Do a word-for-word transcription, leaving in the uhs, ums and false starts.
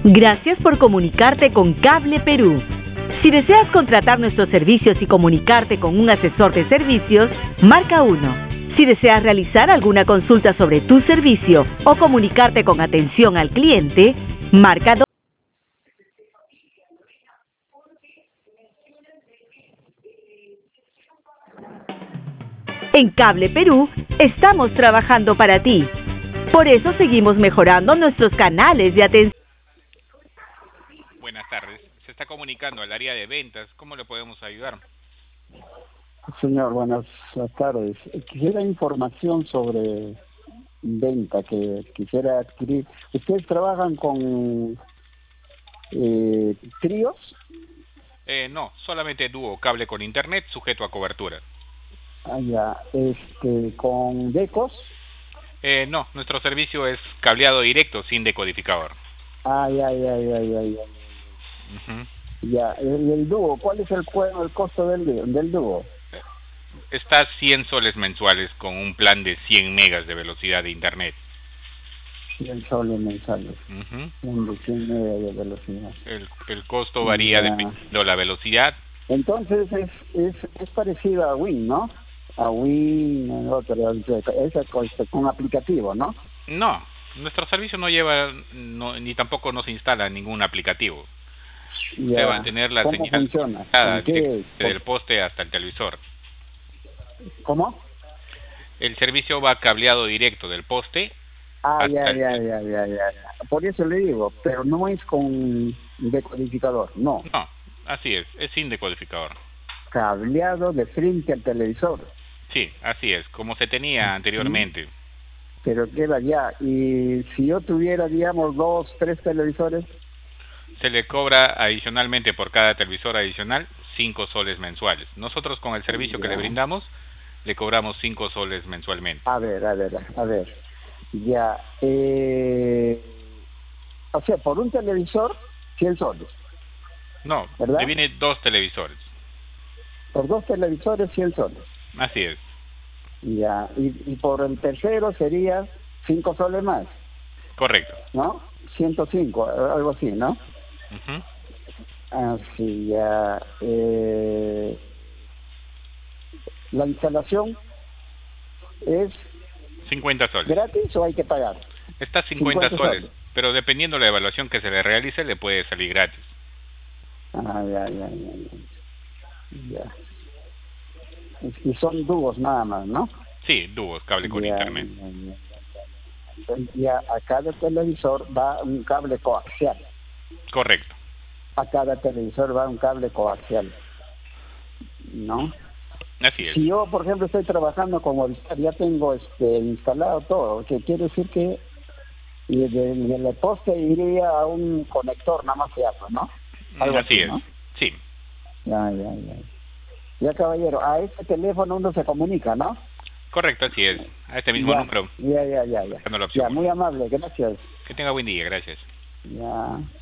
Gracias por comunicarte con Cable Perú. Si deseas contratar nuestros servicios y comunicarte con un asesor de servicios, marca uno. Si deseas realizar alguna consulta sobre tu servicio o comunicarte con atención al cliente, marca dos. En Cable Perú estamos trabajando para ti. Por eso seguimos mejorando nuestros canales de atención. Buenas tardes. Se está comunicando al área de ventas. ¿Cómo le podemos ayudar? Señor, buenas tardes. Quisiera información sobre venta que quisiera adquirir. ¿Ustedes trabajan con eh, tríos? Eh, no, solamente dúo, cable con internet sujeto a cobertura. Ah, ya. Este, ¿con decos? Eh, no, nuestro servicio es cableado directo sin decodificador. Ah, ya, ya, ya, ya, ya. Uh-huh. Ya, el, el dúo, ¿cuál es el, el costo del, del dúo? Está cien soles mensuales con un plan de cien megas de velocidad de internet. cien soles mensuales. Uh-huh. Un de cien megas de velocidad. El, el costo varía ya. dependiendo la velocidad. Entonces es, es, es parecido a Win, ¿no? A Win, otro, es con, con aplicativo, ¿no? No, nuestro servicio no lleva, no, ni tampoco nos instala ningún aplicativo. Ya. Usted va a tener la ¿Cómo señal funciona? desde el poste hasta el televisor. ¿Cómo? El servicio va cableado directo del poste. Ah, ya, ya, ya, ya, ya. Por eso le digo, pero no es con decodificador, no. No, así es, es sin decodificador. Cableado de frente al televisor. Sí, así es, como se tenía anteriormente. ¿Sí? Pero queda ya. Y si yo tuviera, digamos, dos, tres televisores. Se le cobra adicionalmente por cada televisor adicional cinco soles mensuales. Nosotros con el servicio ya. que le brindamos, le cobramos cinco soles mensualmente. A ver, a ver, a ver. Ya. Eh, o sea, por un televisor, cien soles. No, ¿verdad? le viene dos televisores. Por dos televisores, cien soles. Así es. Ya. Y, y por el tercero sería cinco soles más. Correcto. ¿No? ciento cinco, algo así, ¿no? Uh-huh. Así ya. Eh, la instalación es cincuenta soles. ¿Gratis o hay que pagar? Está cincuenta, cincuenta soles, soles, pero dependiendo de la evaluación que se le realice, le puede salir gratis. Ah, ya, ya, ya. Ya. ya. Y son dúos nada más, ¿no? Sí, dúos, cable con ya, internet. Ya, ya. Entonces ya a cada televisor va un cable coaxial. Correcto. A cada televisor va un cable coaxial, ¿no? Así es. Si yo, por ejemplo, estoy trabajando con Movistar, ya tengo este instalado todo, que quiere decir que desde el poste iría a un conector, nada más que eso, ¿no? Algo así, así es, ¿no? sí. Ya, ya, ya. Ya, caballero, a este teléfono uno se comunica, ¿no? Correcto, así es. A este mismo ya, número. Ya, ya, ya, ya. Ya, muy amable, gracias. Que tenga buen día, gracias. Ya.